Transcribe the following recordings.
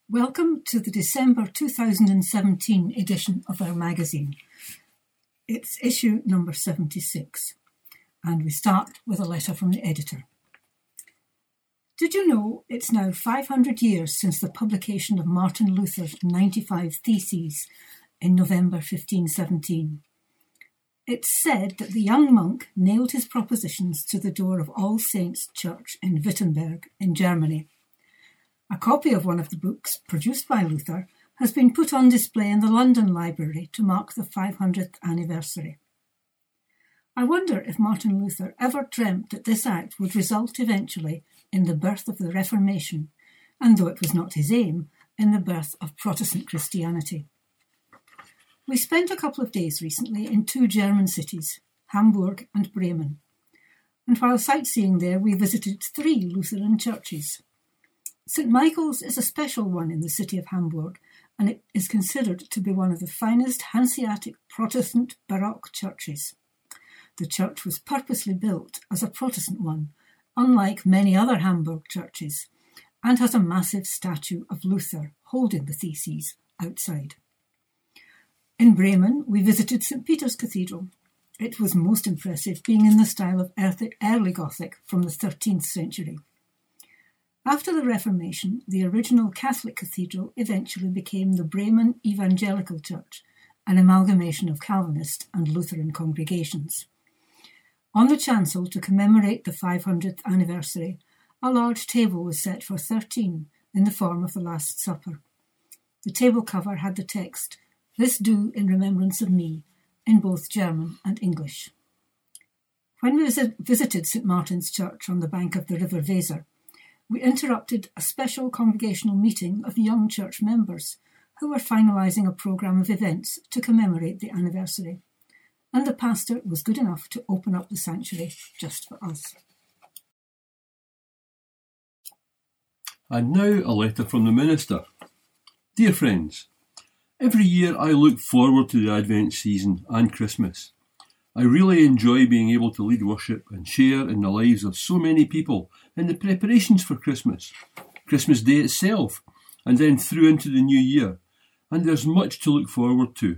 Welcome to the December 2017 edition of our magazine. It's issue number 76, and we start with a letter from the editor. Did you know it's now 500 years since the publication of Martin Luther's 95 Theses in November 1517? It's said that the young monk nailed his propositions to the door of All Saints' Church in Wittenberg in Germany. A copy of one of the books, produced by Luther, has been put on display in the London Library to mark the 500th anniversary. I wonder if Martin Luther ever dreamt that this act would result eventually in the birth of the Reformation, and though it was not his aim, in the birth of Protestant Christianity. We spent a couple of days recently in two German cities, Hamburg and Bremen, and while sightseeing there we visited 3 Lutheran churches. St. Michael's is a special one in the city of Hamburg, and it is considered to be one of the finest Hanseatic Protestant Baroque churches. The church was purposely built as a Protestant one, unlike many other Hamburg churches, and has a massive statue of Luther holding the Theses outside. In Bremen, we visited St. Peter's Cathedral. It was most impressive, being in the style of early Gothic from the 13th century. After the Reformation, the original Catholic cathedral eventually became the Bremen Evangelical Church, an amalgamation of Calvinist and Lutheran congregations. On the chancel, to commemorate the 500th anniversary, a large table was set for 13 in the form of the Last Supper. The table cover had the text, "This do in remembrance of me," in both German and English. When we visited St. Martin's Church on the bank of the River Weser, we interrupted a special congregational meeting of young church members who were finalising a programme of events to commemorate the anniversary, and the pastor was good enough to open up the sanctuary just for us. And now a letter from the minister. Dear friends, every year I look forward to the Advent season and Christmas. I really enjoy being able to lead worship and share in the lives of so many people in the preparations for Christmas, Christmas Day itself, and then through into the new year, and there's much to look forward to.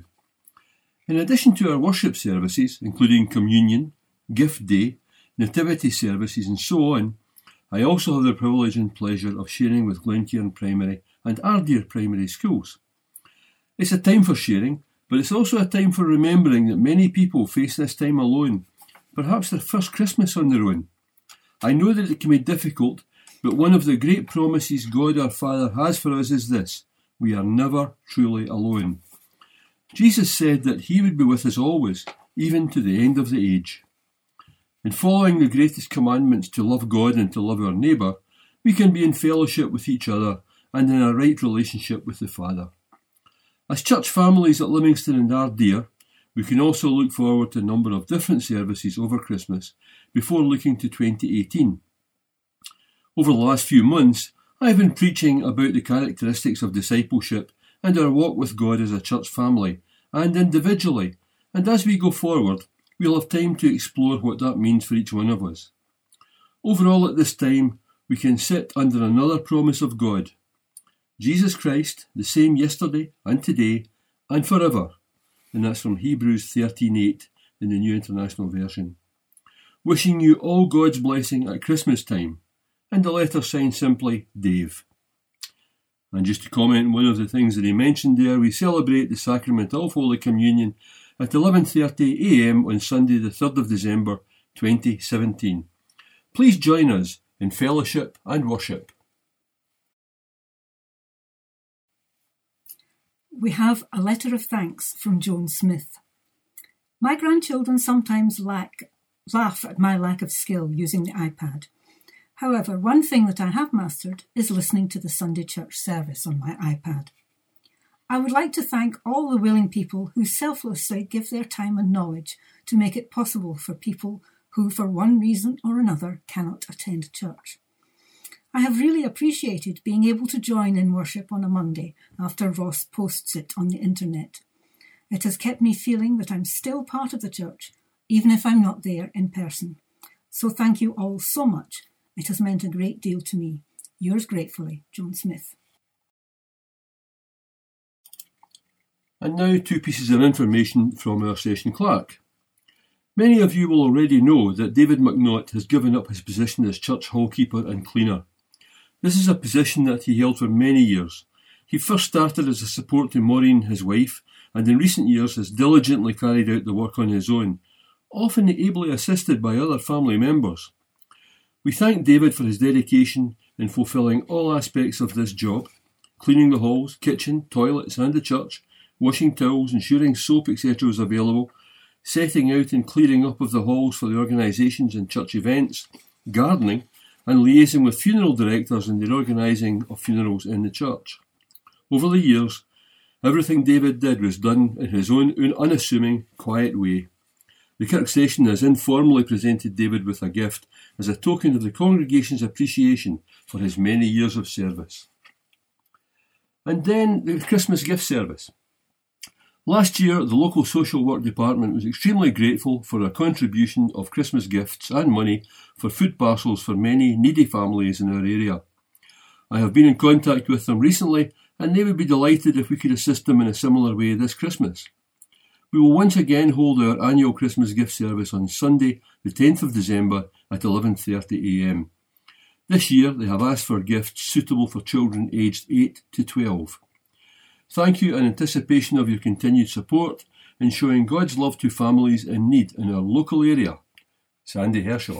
In addition to our worship services, including communion, gift day, nativity services and so on, I also have the privilege and pleasure of sharing with Glencairn Primary and Ardeer Primary Schools. It's a time for sharing, but it's also a time for remembering that many people face this time alone, perhaps their first Christmas on their own. I know that it can be difficult, but one of the great promises God our Father has for us is this: we are never truly alone. Jesus said that he would be with us always, even to the end of the age. In following the greatest commandments to love God and to love our neighbour, we can be in fellowship with each other and in a right relationship with the Father. As church families at Livingston and Ardeer, we can also look forward to a number of different services over Christmas before looking to 2018. Over the last few months, I have been preaching about the characteristics of discipleship and our walk with God as a church family and individually, and as we go forward, we'll have time to explore what that means for each one of us. Overall, at this time, we can sit under another promise of God: Jesus Christ, the same yesterday and today and forever. And that's from Hebrews 13:8 in the New International Version. Wishing you all God's blessing at Christmas time. And the letter signed simply, Dave. And just to comment on one of the things that he mentioned there, we celebrate the sacrament of Holy Communion at 11:30 a.m. on Sunday the 3rd of December 2017. Please join us in fellowship and worship. We have a letter of thanks from Joan Smith. My grandchildren sometimes laugh at my lack of skill using the iPad. However, one thing that I have mastered is listening to the Sunday church service on my iPad. I would like to thank all the willing people who selflessly give their time and knowledge to make it possible for people who, for one reason or another, cannot attend church. I have really appreciated being able to join in worship on a Monday after Ross posts it on the internet. It has kept me feeling that I'm still part of the church, even if I'm not there in person. So thank you all so much. It has meant a great deal to me. Yours gratefully, Joan Smith. And now 2 pieces of information from our session clerk. Many of you will already know that David McNaught has given up his position as church hallkeeper and cleaner. This is a position that he held for many years. He first started as a support to Maureen, his wife, and in recent years has diligently carried out the work on his own, often ably assisted by other family members. We thank David for his dedication in fulfilling all aspects of this job, cleaning the halls, kitchen, toilets and the church, washing towels, ensuring soap, etc. is available, setting out and clearing up of the halls for the organisations and church events, gardening, and liaising with funeral directors in the organising of funerals in the church. Over the years, everything David did was done in his own unassuming, quiet way. The Kirk Session has informally presented David with a gift as a token of the congregation's appreciation for his many years of service. And then the Christmas gift service. Last year, the local social work department was extremely grateful for a contribution of Christmas gifts and money for food parcels for many needy families in our area. I have been in contact with them recently, and they would be delighted if we could assist them in a similar way this Christmas. We will once again hold our annual Christmas gift service on Sunday, the 10th of December at 11:30 a.m. This year, they have asked for gifts suitable for children aged 8 to 12. Thank you in anticipation of your continued support in showing God's love to families in need in our local area. Sandy Hershaw.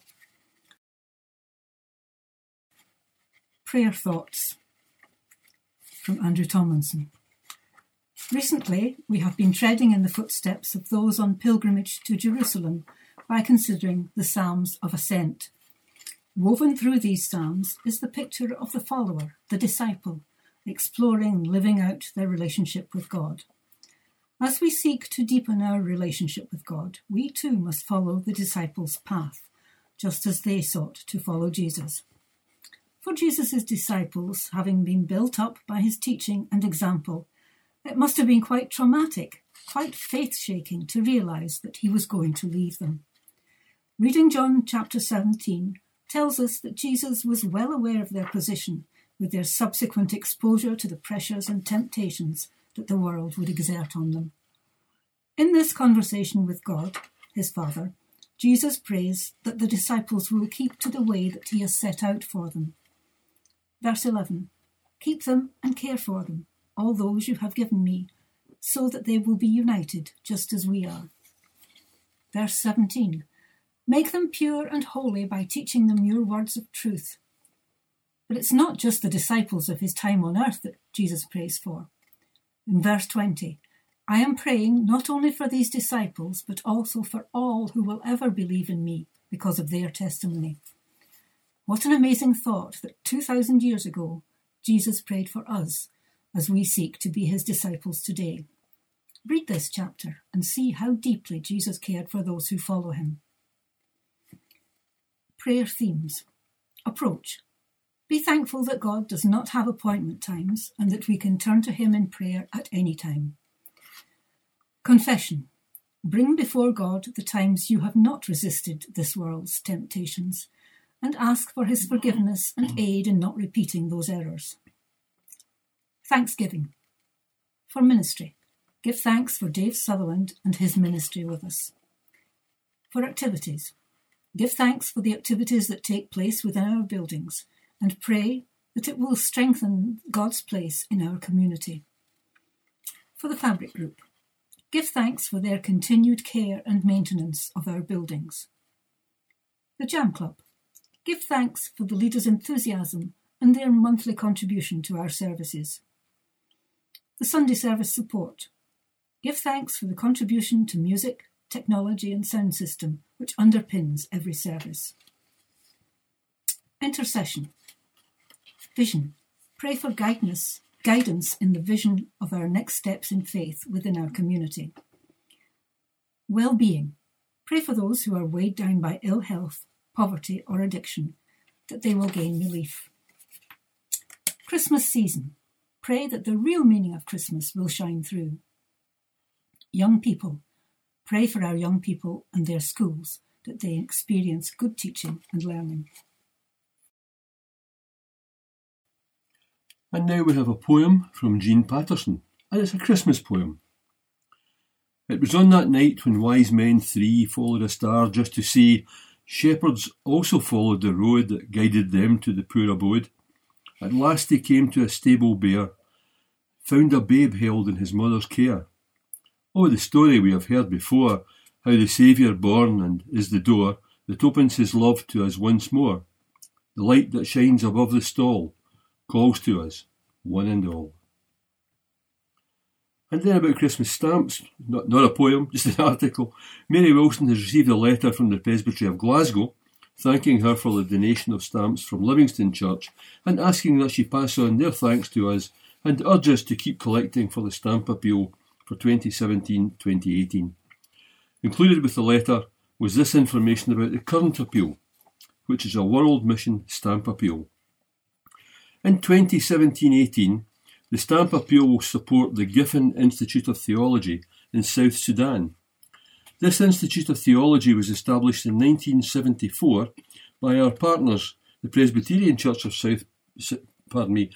Prayer thoughts from Andrew Tomlinson. Recently, we have been treading in the footsteps of those on pilgrimage to Jerusalem by considering the Psalms of Ascent. Woven through these Psalms is the picture of the follower, the disciple, exploring and living out their relationship with God. As we seek to deepen our relationship with God, we too must follow the disciples' path, just as they sought to follow Jesus. For Jesus' disciples, having been built up by his teaching and example, it must have been quite traumatic, quite faith-shaking to realise that he was going to leave them. Reading John chapter 17 tells us that Jesus was well aware of their position, with their subsequent exposure to the pressures and temptations that the world would exert on them. In this conversation with God, his Father, Jesus prays that the disciples will keep to the way that he has set out for them. Verse 11, keep them and care for them, all those you have given me, so that they will be united just as we are. Verse 17, make them pure and holy by teaching them your words of truth. But it's not just the disciples of his time on earth that Jesus prays for. In verse 20, I am praying not only for these disciples, but also for all who will ever believe in me because of their testimony. What an amazing thought that 2,000 years ago, Jesus prayed for us as we seek to be his disciples today. Read this chapter and see how deeply Jesus cared for those who follow him. Prayer themes. Approach. Be thankful that God does not have appointment times and that we can turn to him in prayer at any time. Confession. Bring before God the times you have not resisted this world's temptations and ask for his forgiveness and aid in not repeating those errors. Thanksgiving. For ministry. Give thanks for Dave Sutherland and his ministry with us. For activities. Give thanks for the activities that take place within our buildings and pray that it will strengthen God's place in our community. For the Fabric Group, give thanks for their continued care and maintenance of our buildings. The Jam Club, give thanks for the leaders' enthusiasm and their monthly contribution to our services. The Sunday Service Support, give thanks for the contribution to music, technology and sound system which underpins every service. Intercession. Vision. Pray for guidance in the vision of our next steps in faith within our community. Well-being. Pray for those who are weighed down by ill health, poverty or addiction, that they will gain relief. Christmas season. Pray that the real meaning of Christmas will shine through. Young people. Pray for our young people and their schools, that they experience good teaching and learning. And now we have a poem from Jean Patterson, and it's a Christmas poem. It was on that night when wise men three followed a star just to see shepherds also followed the road that guided them to the poor abode. At last they came to a stable bare, found a babe held in his mother's care. Oh, the story we have heard before, how the Saviour born and is the door that opens his love to us once more. The light that shines above the stall calls to us, one and all. And then about Christmas stamps, not a poem, just an article. Mary Wilson has received a letter from the Presbytery of Glasgow, thanking her for the donation of stamps from Livingston Church and asking that she pass on their thanks to us and urge us to keep collecting for the stamp appeal for 2017-2018. Included with the letter was this information about the current appeal, which is a World Mission stamp appeal. In 2017-18, the stamp appeal will support the Giffen Institute of Theology in South Sudan. This Institute of Theology was established in 1974 by our partners, the Presbyterian Church of South Sudan.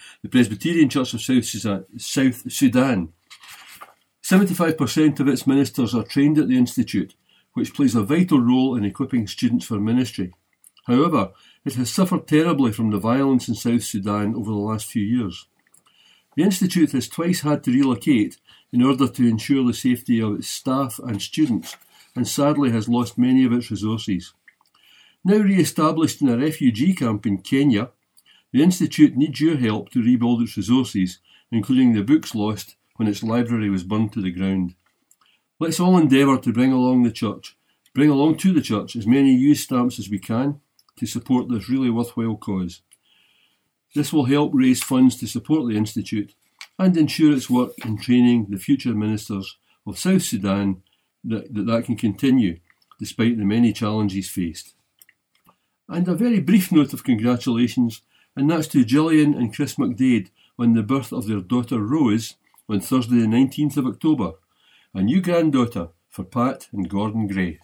75% of its ministers are trained at the Institute, which plays a vital role in equipping students for ministry. However, it has suffered terribly from the violence in South Sudan over the last few years. The Institute has twice had to relocate in order to ensure the safety of its staff and students, and sadly has lost many of its resources. Now re-established in a refugee camp in Kenya, the Institute needs your help to rebuild its resources, including the books lost when its library was burned to the ground. Let's all endeavour to bring along to the church as many used stamps as we can to support this really worthwhile cause. This will help raise funds to support the Institute and ensure its work in training the future ministers of South Sudan that can continue despite the many challenges faced. And a very brief note of congratulations, and that's to Gillian and Chris McDade on the birth of their daughter Rose on Thursday the 19th of October, a new granddaughter for Pat and Gordon Gray.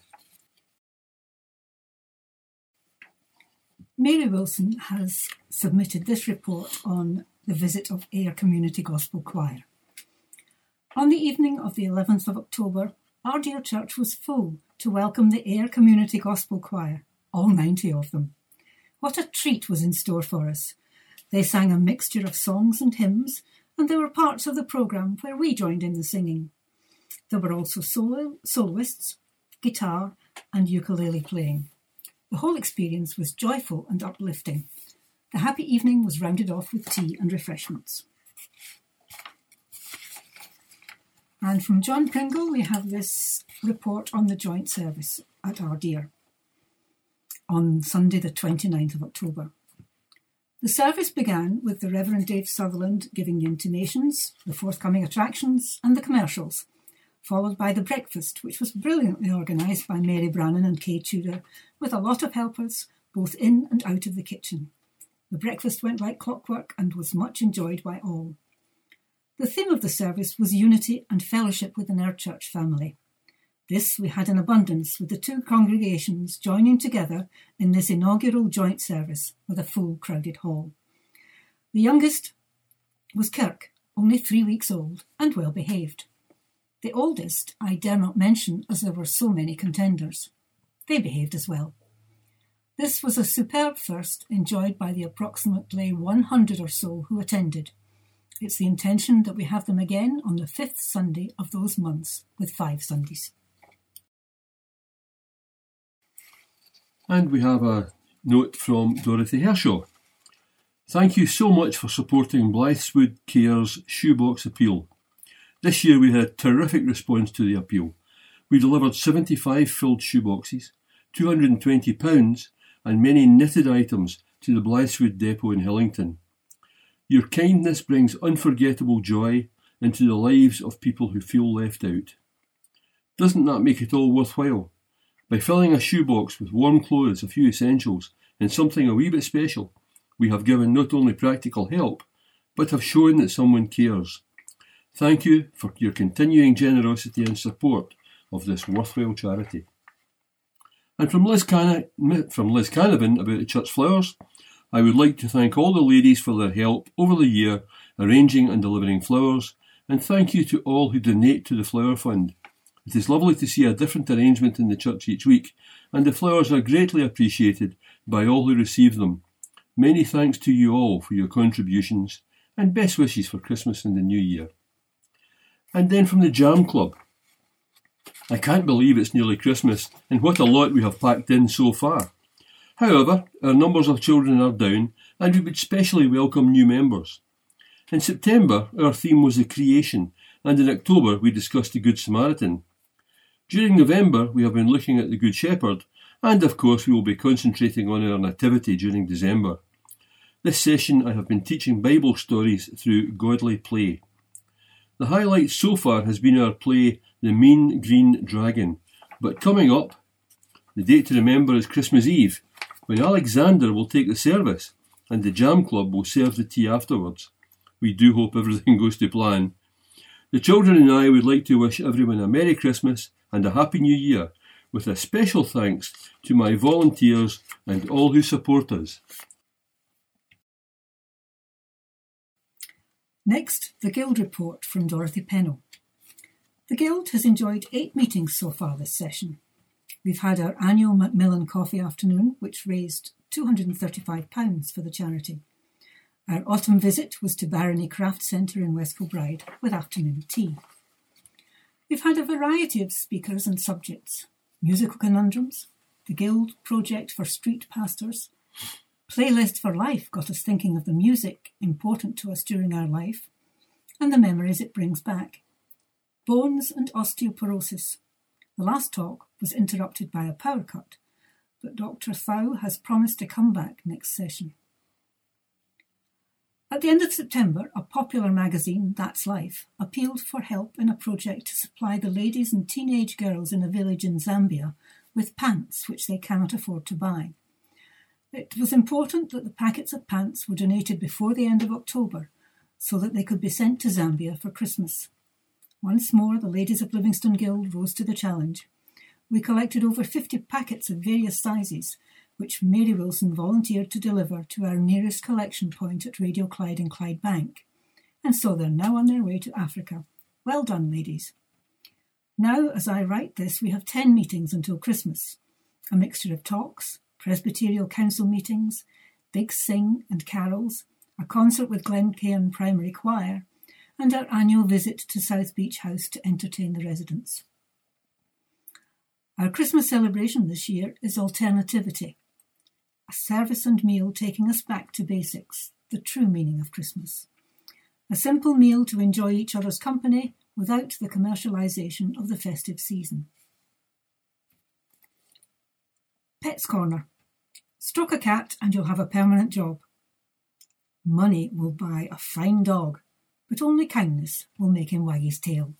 Mary Wilson has submitted this report on the visit of Ayr Community Gospel Choir. On the evening of the 11th of October, our dear church was full to welcome the Ayr Community Gospel Choir, all 90 of them. What a treat was in store for us. They sang a mixture of songs and hymns, and there were parts of the programme where we joined in the singing. There were also soloists, guitar and ukulele playing. The whole experience was joyful and uplifting. The happy evening was rounded off with tea and refreshments. And from John Pringle, we have this report on the joint service at Ardere on Sunday the 29th of October. The service began with the Reverend Dave Sutherland giving the intimations, the forthcoming attractions and the commercials, followed by the breakfast, which was brilliantly organised by Mary Brannan and Kay Tudor, with a lot of helpers, both in and out of the kitchen. The breakfast went like clockwork and was much enjoyed by all. The theme of the service was unity and fellowship within our church family. This we had in abundance, with the two congregations joining together in this inaugural joint service with a full crowded hall. The youngest was Kirk, only 3 weeks old and well behaved. The oldest I dare not mention, as there were so many contenders. They behaved as well. This was a superb first, enjoyed by the approximately 100 or so who attended. It's the intention that we have them again on the 5th Sunday of those months, with 5 Sundays. And we have a note from Dorothy Hershaw. Thank you so much for supporting Blythswood Care's Shoebox Appeal. This year we had a terrific response to the appeal. We delivered 75 filled shoeboxes, £220 and many knitted items to the Blythswood depot in Hillington. Your kindness brings unforgettable joy into the lives of people who feel left out. Doesn't that make it all worthwhile? By filling a shoebox with warm clothes, a few essentials, and something a wee bit special, we have given not only practical help, but have shown that someone cares. Thank you for your continuing generosity and support of this worthwhile charity. And from Liz Canavan about the church flowers, I would like to thank all the ladies for their help over the year arranging and delivering flowers, and thank you to all who donate to the Flower Fund. It is lovely to see a different arrangement in the church each week, and the flowers are greatly appreciated by all who receive them. Many thanks to you all for your contributions, and best wishes for Christmas and the New Year. And then from the Jam Club. I can't believe it's nearly Christmas, and what a lot we have packed in so far. However, our numbers of children are down, and we would specially welcome new members. In September, our theme was the creation, and in October we discussed the Good Samaritan. During November, we have been looking at the Good Shepherd, and of course we will be concentrating on our nativity during December. This session I have been teaching Bible stories through Godly Play. The highlight so far has been our play The Mean Green Dragon, but coming up, the date to remember is Christmas Eve, when Alexander will take the service, and the Jam Club will serve the tea afterwards. We do hope everything goes to plan. The children and I would like to wish everyone a Merry Christmas and a Happy New Year, with a special thanks to my volunteers and all who support us. Next, the Guild report from Dorothy Pennell. The Guild has enjoyed 8 meetings so far this session. We've had our annual Macmillan Coffee Afternoon, which raised £235 for the charity. Our autumn visit was to Barony Craft Centre in West Kilbride with afternoon tea. We've had a variety of speakers and subjects: musical conundrums, the Guild project for street pastors, Playlist for Life got us thinking of the music important to us during our life, and the memories it brings back. Bones and osteoporosis. The last talk was interrupted by a power cut, but Dr. Thau has promised to come back next session. At the end of September, a popular magazine, That's Life, appealed for help in a project to supply the ladies and teenage girls in a village in Zambia with pants which they cannot afford to buy. It was important that the packets of pants were donated before the end of October so that they could be sent to Zambia for Christmas. Once more, the ladies of Livingston Guild rose to the challenge. We collected over 50 packets of various sizes, which Mary Wilson volunteered to deliver to our nearest collection point at Radio Clyde in Clydebank. And so they're now on their way to Africa. Well done, ladies. Now, as I write this, we have 10 meetings until Christmas. A mixture of talks, Presbyterial Council meetings, big sing and carols, a concert with Glencairn Primary Choir, and our annual visit to South Beach House to entertain the residents. Our Christmas celebration this year is Alternativity, a service and meal taking us back to basics, the true meaning of Christmas. A simple meal to enjoy each other's company without the commercialisation of the festive season. Pets Corner. Stroke a cat and you'll have a permanent job. Money will buy a fine dog, but only kindness will make him wag his tail.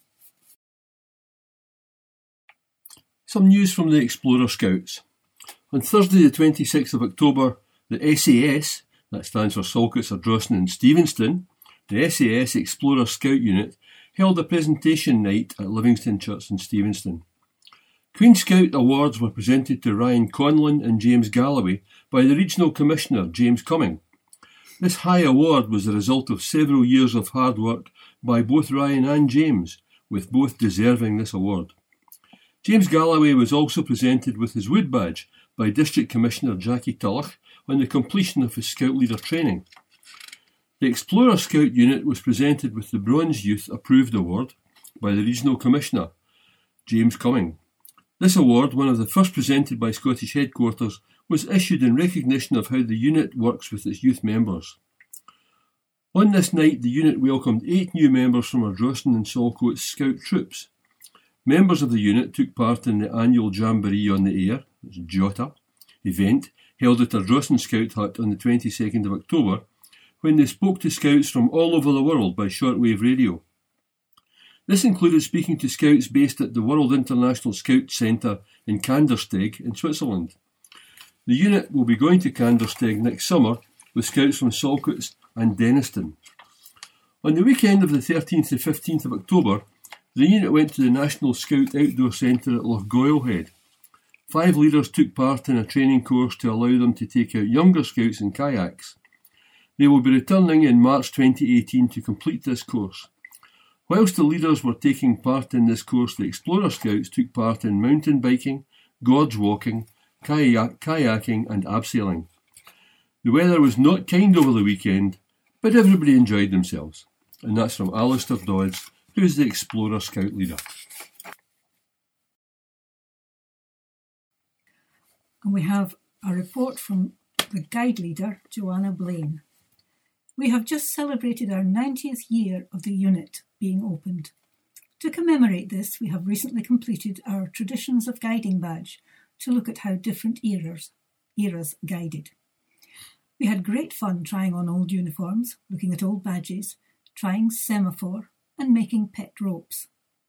Some news from the Explorer Scouts. On Thursday the 26th of October, the SAS, that stands for Saltcoats, Ardrossan and Stevenston, the SAS Explorer Scout Unit held a presentation night at Livingston Church in Stevenston. Queen Scout awards were presented to Ryan Conlon and James Galloway by the Regional Commissioner James Cumming. This high award was the result of several years of hard work by both Ryan and James, with both deserving this award. James Galloway was also presented with his Wood Badge by District Commissioner Jackie Tulloch on the completion of his Scout Leader training. The Explorer Scout Unit was presented with the Bronze Youth Approved Award by the Regional Commissioner James Cumming. This award, one of the first presented by Scottish Headquarters, was issued in recognition of how the unit works with its youth members. On this night, the unit welcomed 8 new members from Ardrossan and Saltcoats Scout troops. Members of the unit took part in the annual Jamboree on the Air, JOTA, event held at Ardrossan Scout Hut on the 22nd of October, when they spoke to Scouts from all over the world by shortwave radio. This included speaking to Scouts based at the World International Scout Centre in Kandersteg in Switzerland. The unit will be going to Kandersteg next summer with Scouts from Saltcoats and Denniston. On the weekend of the 13th to 15th of October, the unit went to the National Scout Outdoor Centre at Lochgoilhead. 5 leaders took part in a training course to allow them to take out younger Scouts in kayaks. They will be returning in March 2018 to complete this course. Whilst the leaders were taking part in this course, the Explorer Scouts took part in mountain biking, gorge walking, kayaking and abseiling. The weather was not kind over the weekend, but everybody enjoyed themselves. And that's from Alistair Dodds, who is the Explorer Scout leader. And we have a report from the guide leader, Joanna Blaine. We have just celebrated our 90th year of the unit being opened. To commemorate this, we have recently completed our Traditions of Guiding badge to look at how different eras guided. We had great fun trying on old uniforms, looking at old badges, trying semaphore and making pet ropes.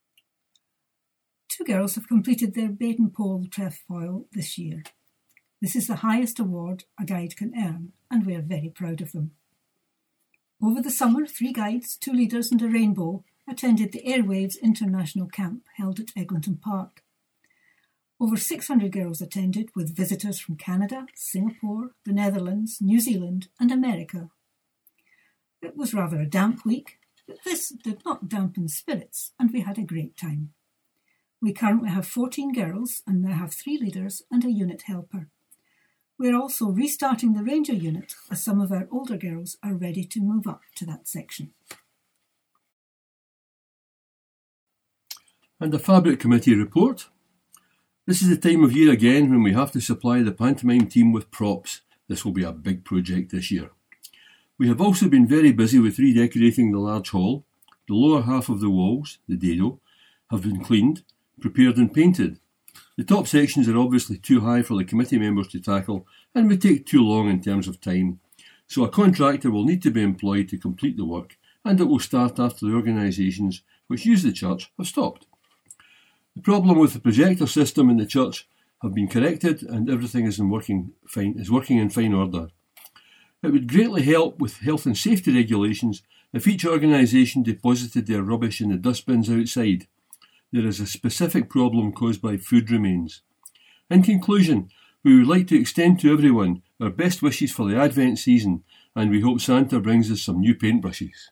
2 girls have completed their Baden Powell trefoil this year. This is the highest award a guide can earn, and we are very proud of them. Over the summer, 3 guides, 2 leaders and a rainbow attended the Airwaves International Camp held at Eglinton Park. Over 600 girls attended, with visitors from Canada, Singapore, the Netherlands, New Zealand and America. It was rather a damp week, but this did not dampen spirits, and we had a great time. We currently have 14 girls and now have 3 leaders and a unit helper. We are also restarting the Ranger unit as some of our older girls are ready to move up to that section. And the Fabric Committee report. This is the time of year again when we have to supply the pantomime team with props. This will be a big project this year. We have also been very busy with redecorating the large hall. The lower half of the walls, the dado, have been cleaned, prepared and painted. The top sections are obviously too high for the committee members to tackle and would take too long in terms of time, so a contractor will need to be employed to complete the work, and it will start after the organisations which use the church have stopped. The problem with the projector system in the church have been corrected and everything is working in fine order. It would greatly help with health and safety regulations if each organisation deposited their rubbish in the dustbins outside. There is a specific problem caused by food remains. In conclusion, we would like to extend to everyone our best wishes for the Advent season, and we hope Santa brings us some new paintbrushes.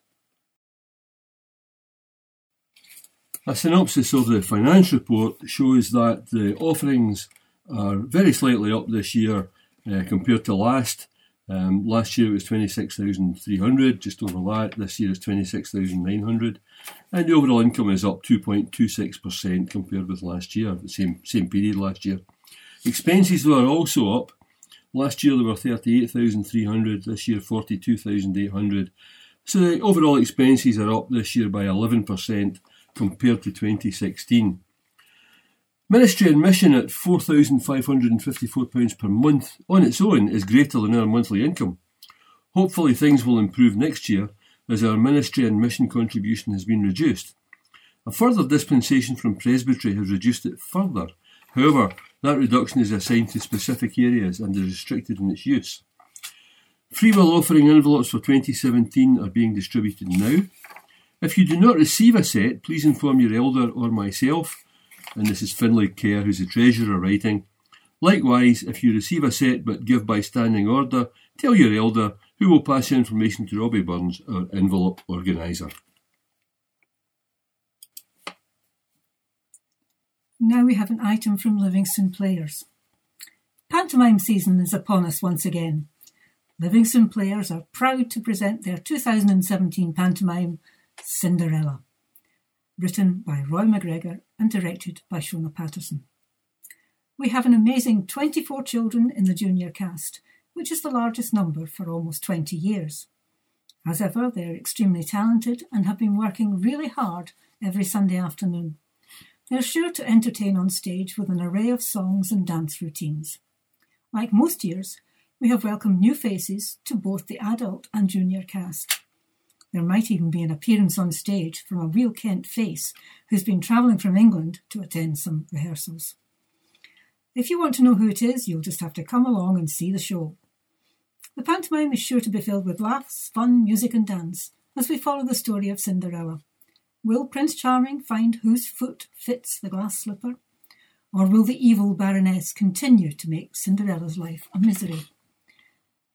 A synopsis of the finance report shows that the offerings are very slightly up this year compared to last. Last year it was 26,300, just over that. This year it's 26,900, and the overall income is up 2.26% compared with last year, the same period last year. Expenses were also up. Last year they were 38,300, this year 42,800. So the overall expenses are up this year by 11% compared to 2016. Ministry and mission at £4,554 per month on its own is greater than our monthly income. Hopefully things will improve next year as our ministry and mission contribution has been reduced. A further dispensation from Presbytery has reduced it further. However, that reduction is assigned to specific areas and is restricted in its use. Free will offering envelopes for 2017 are being distributed now. If you do not receive a set, please inform your elder or myself. And this is Finlay Kerr, who's the treasurer, writing. Likewise, if you receive a set but give by standing order, tell your elder, who will pass your information to Robbie Burns, our envelope organiser. Now we have an item from Livingston Players. Pantomime season is upon us once again. Livingston Players are proud to present their 2017 pantomime, Cinderella, written by Roy McGregor and directed by Shona Patterson. We have an amazing 24 children in the junior cast, which is the largest number for almost 20 years. As ever, they are extremely talented and have been working really hard every Sunday afternoon. They are sure to entertain on stage with an array of songs and dance routines. Like most years, we have welcomed new faces to both the adult and junior cast. There might even be an appearance on stage from a real Kent face who's been travelling from England to attend some rehearsals. If you want to know who it is, you'll just have to come along and see the show. The pantomime is sure to be filled with laughs, fun, music and dance as we follow the story of Cinderella. Will Prince Charming find whose foot fits the glass slipper? Or will the evil Baroness continue to make Cinderella's life a misery?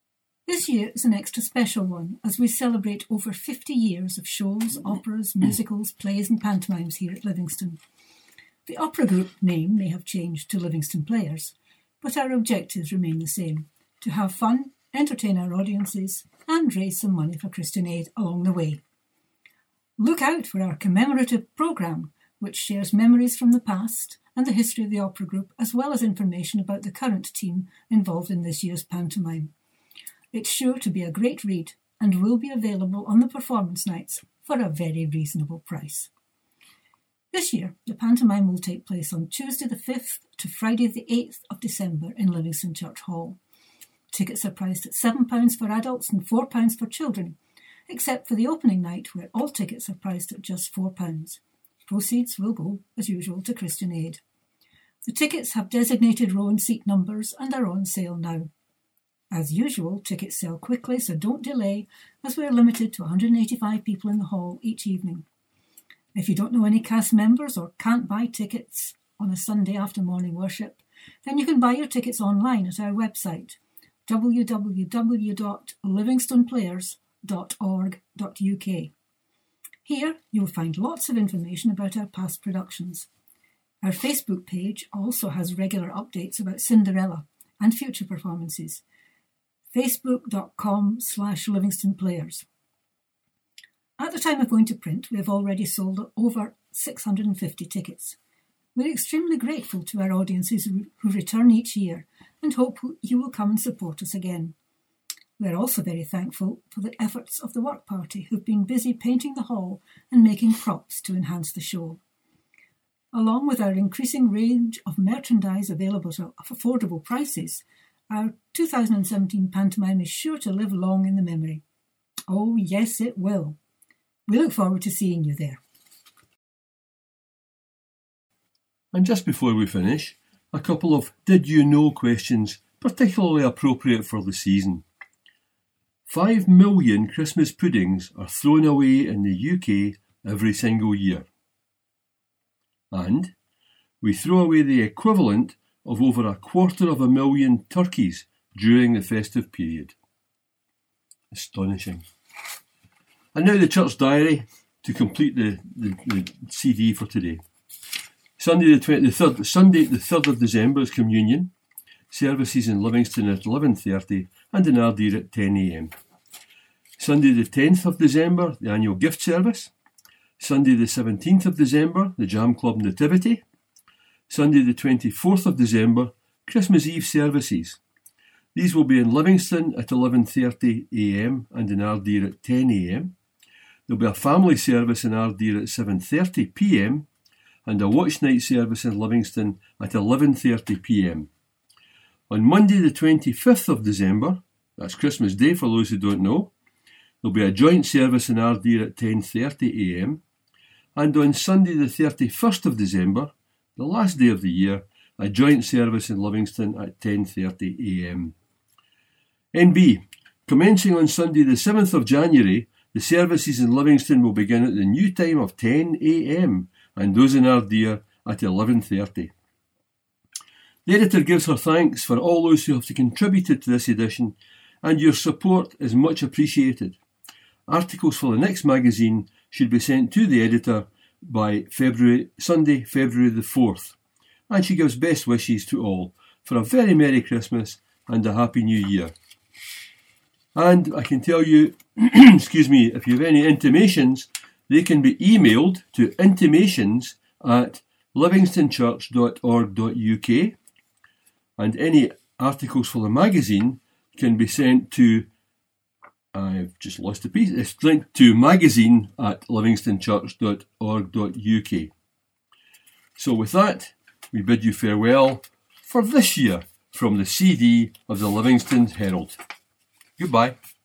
This year is an extra special one as we celebrate over 50 years of shows, operas, musicals, plays and pantomimes here at Livingston. The opera group name may have changed to Livingston Players, but our objectives remain the same: to have fun, entertain our audiences and raise some money for Christian Aid along the way. Look out for our commemorative programme, which shares memories from the past and the history of the opera group, as well as information about the current team involved in this year's pantomime. It's sure to be a great read and will be available on the performance nights for a very reasonable price. This year, the pantomime will take place on Tuesday the 5th to Friday the 8th of December in Livingston Church Hall. Tickets are priced at £7 for adults and £4 for children, except for the opening night where all tickets are priced at just £4. Proceeds will go, as usual, to Christian Aid. The tickets have designated row and seat numbers and are on sale now. As usual, tickets sell quickly, so don't delay, as we are limited to 185 people in the hall each evening. If you don't know any cast members or can't buy tickets on a Sunday after morning worship, then you can buy your tickets online at our website, www.livingstonplayers.org.uk. Here you'll find lots of information about our past productions. Our Facebook page also has regular updates about Cinderella and future performances. facebook.com/livingstonplayers. At the time of going to print, we have already sold over 650 tickets. We're extremely grateful to our audiences who return each year and hope you will come and support us again. We're also very thankful for the efforts of the work party who've been busy painting the hall and making props to enhance the show. Along with our increasing range of merchandise available at affordable prices, our 2017 pantomime is sure to live long in the memory. Oh, yes, it will. We look forward to seeing you there. And just before we finish, a couple of did you know questions particularly appropriate for the season. 5 million Christmas puddings are thrown away in the UK every single year. And we throw away the equivalent of over 250,000 turkeys during the festive period. Astonishing. And now the church diary to complete the CD for today. Sunday the 3rd of December is communion. Services in Livingston at 11:30 and in Ardere at 10 a.m. Sunday the 10th of December, the annual gift service. Sunday the 17th of December, the Jam Club Nativity. Sunday the 24th of December, Christmas Eve services. These will be in Livingston at 11:30 a.m. and in Ardere at 10 a.m. There will be a family service in Ardere at 7:30 p.m. and a watch night service in Livingston at 11:30 p.m. On Monday the 25th of December, that's Christmas Day for those who don't know, there will be a joint service in Ardere at 10:30 a.m. and on Sunday the 31st of December, the last day of the year, a joint service in Livingston at 10:30 a.m. NB. Commencing on Sunday the 7th of January, the services in Livingston will begin at the new time of 10 a.m. and those in Ardere at 11:30. The editor gives her thanks for all those who have contributed to this edition, and your support is much appreciated. Articles for the next magazine should be sent to the editor by Sunday, February the 4th. And she gives best wishes to all for a very Merry Christmas and a Happy New Year. And I can tell you, if you have any intimations, they can be emailed to intimations@livingstonchurch.org.uk, and any articles for the magazine can be sent to, I've just lost a piece, it's linked to magazine@livingstonchurch.org.uk. So with that, we bid you farewell for this year from the CD of the Livingston Herald. Goodbye.